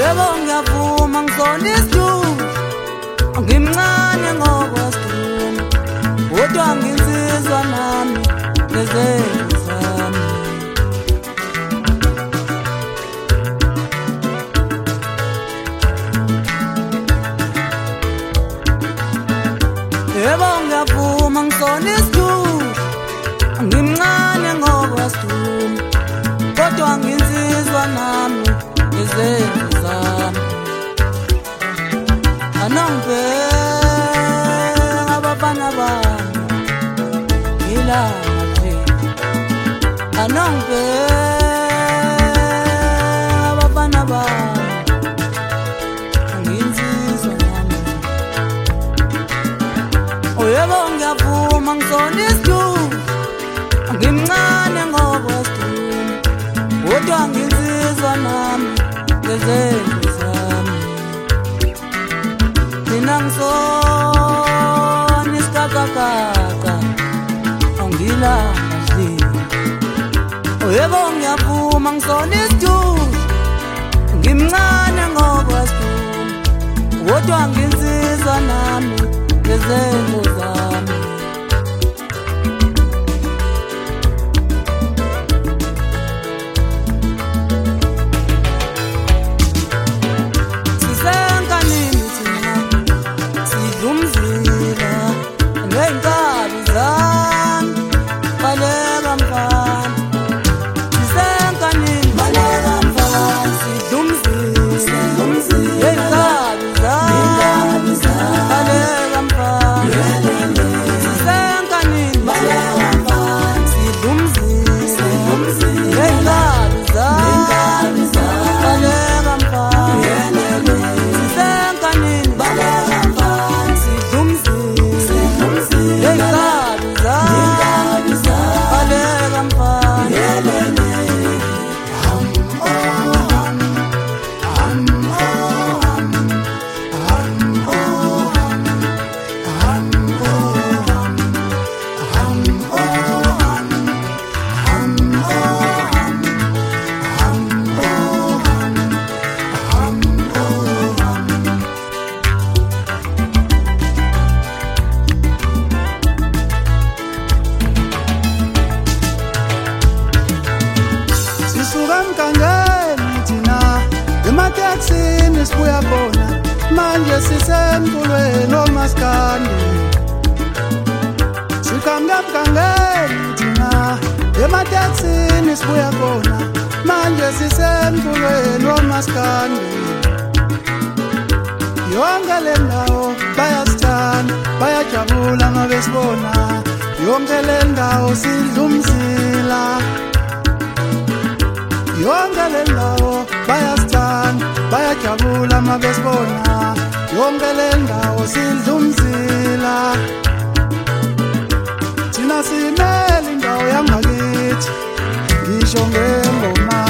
Yebo ngiyavuma ngizona isithunzi, ngimncane ngokwesithunzi, kodwa nginsizwa nami nezenzo zami. Yebo ngiyavuma ngizona isithunzi, ngimncane ngokwesithunzi, kodwa nginsizwa nami nezenzo zami. Anongibheka abafana bami ngilapha nje, anongibheka abafana bami nginsizwa nami. Yebo ngiyavuma ngizona isithunzi, ngimncane ngokwesithunzi, kodwa nginsizwa nami nezenzo zami. Mina ngisona isikakakaka angilanga nje. Yebo ngiyavuma ngizona isithunzi, ngimncane ngokwesithunzi, kodwa nginsizwa nami nezenzo zami. Sisenkanini thina sidlumzila ngey'nkabi zami, baleka mfana. Sisenkanini baleka mfana, sidlumzila ngey'nkabi zami, baleka mfana. Sisenkanini baleka mfana, sidlumzila ngey'nkabi zami, baleka mfana. Sisenkanini baleka mfana, sidlumzila ngey'nkabi zami, baleka mfana. Sisuka emgangeni thina emateksini sibuya khona, manje sisemculweni omaskandi. Sikhamba emgangeni thina emateksini sibuya khona, manje sisemculweni omaskandi. Yonke le ndawo bayasithanda, bayajabula uma besibona. Yonke le ndawo sidlumzila, yonke le ndawo bayasithanda, bayajabula uma besibona. Yonke le ndawo sidlumzila, thina simele indawo yangakithi, ngisho ngengoma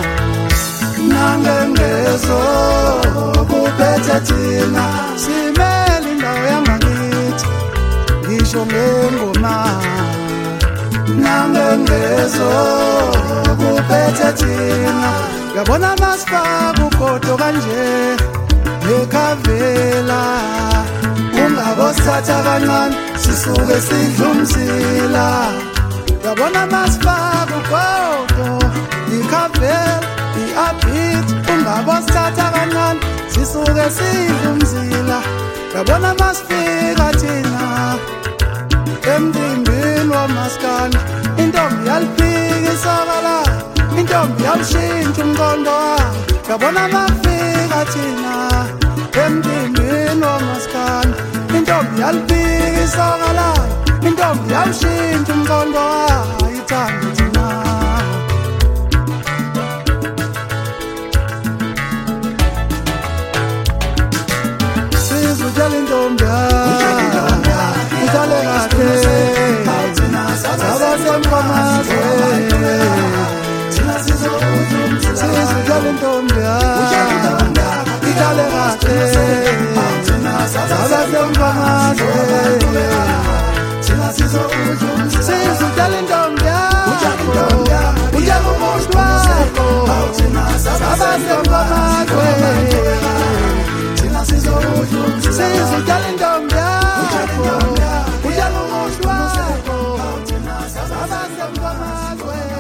nangengezo kuphethe thina. Simele indawo yangakithi, ngisho ngengoma nangengezo kuphethe thina. Yabona masifaka ugodo kanje nekhavela, ungabosithatha kancane sisuke sidlumzila. Yabona masifaka ugodo ikhavela, i-upbeat, ungabosithatha kancane sisuke sidlumzila. Yabona masifika thina emcimbini wamaskandi, intombi yaliphika isoka layo, intombi yawushintsha umqondo wayo. Yabona mafika thina emcimbini wamaskandi, intombi yaliphika isoka layo, intombi yawushintsha umqondo wayo. Ithanda thina sizutshela intombi ihlale kahle, abasemfamazwe sizutshela intombi ihlale kahle, abasemfamazwe sizutshela intombi yakho, uyakumuntu wakho, abasemfamazwe amazwe